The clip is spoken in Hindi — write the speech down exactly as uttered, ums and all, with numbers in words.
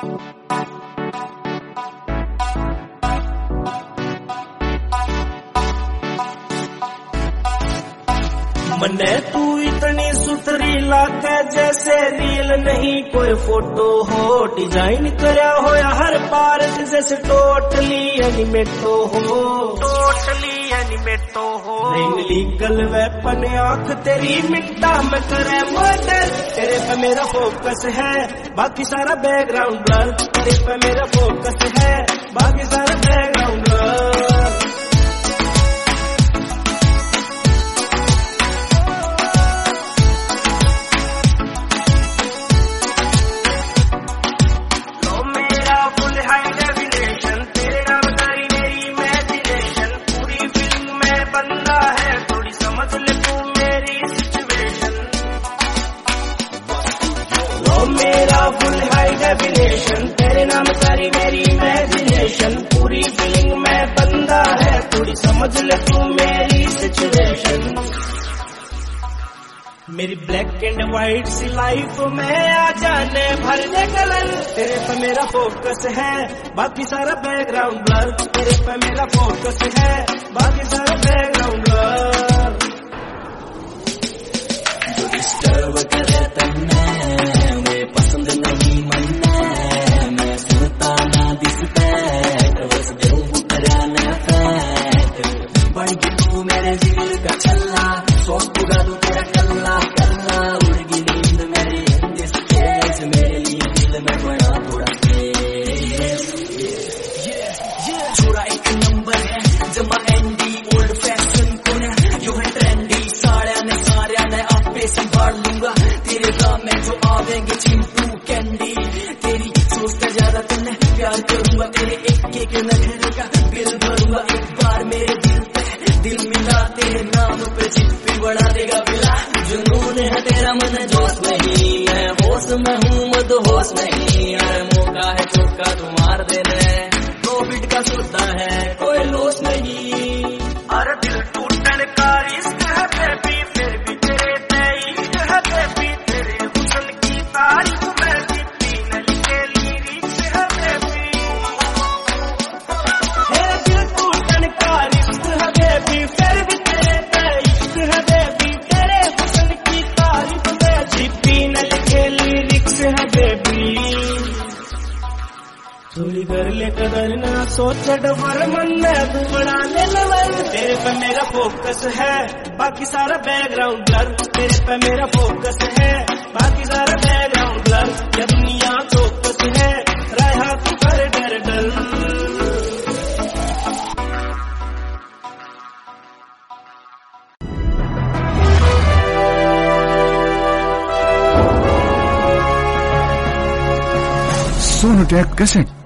मने तू इतनी सुथरी लागे जैसे रील नहीं कोई फोटो हो, डिजाइन करया हो या हर पार्ट जैसे टोटली एनिमेटो हो, टोटली एनिमेटो हो। इनलीगल वेपन आंख तेरी मिट्टा में करे मर्डर, तेरे पे मेरा फोकस है बाकी सारा बैकग्राउंड ब्लर, तेरे पे मेरा फोकस है बाकी सारा बैकग्राउंड ब्लर। मेरा फुल हाई डेफिनेशन तेरे नाम सारी मेरी इमेजिनेशन, पूरी फीलिंग में बंदा है थोड़ी समझ ले तू मेरी सिचुएशन। मेरी ब्लैक एंड व्हाइट सी लाइफ में आ जाने भर दे कलर, तेरे पे मेरा फोकस है बाकी सारा बैकग्राउंड ब्लर, तेरे पे मेरा फोकस है बाकी सारा बैकग्राउंड ब्लर। जो डिस्टर्ब करे तन्ने पसंद नहीं मन्ने, मैं सुनता ना डिस्पेक्ट बस दिल कराना फैक्ट, बढ़ गई तू मेरे दिल का छल्ला, सोच पूरा तू तेरा कल्ला कल्ला, उड़गी नींद मेरी इन दिस केस, मेरे लिए दिल में बड़ा थोड़ा केस। छोरा एक नंबर है जमा एंडी ओल्ड फैशन को ना यू है ट्रेंडी, साड़िया ने सारिया ने आपे संभाल लूंगा, तेरे राह में जो आवेंगे चिंटू कैंडी, तेरी सोचता ज्यादा तुमने प्यार करूंगा, तेरे एक एक नखरे का बिल भरूंगा, एक बार मेरे दिल पे दिल मिला, तेरे नाम पे चिट्ठी बढ़ा देगा बिला, जुनून है तेरा मन जोश नहीं, मैं होश में हूँ मद होश नहीं, अरे मौका है चौका तू मार देने, प्रॉफिट का सौदा है कोई लॉस नहीं। अरे दिल टूटने का रिस्क है बेबी, फिर भी तेरे पे इश्क है बेबी, तेरे हुस्न की तारीफ में लिखी नहीं के लिरिक्स है बेबी। मेरा दिल टूटने का रिस्क है बेबी, फिर भी तेरे पे इश्क है बेबी, तेरे हुस्न की तारीफ में लिखी नहीं के लिरिक्स है बेबी। थोड़ी कर ले कदर ना सोच डबर मन में तू बड़ा ले लेवल, तेरे पे मेरा फोकस है बाकी सारा बैकग्राउंड ब्लर, तेरे पे मेरा फोकस है बाकी सारा बैकग्राउंड ब्लर। ये दुनिया चौकस है रहा तू कर डर डर। Sonu take cassette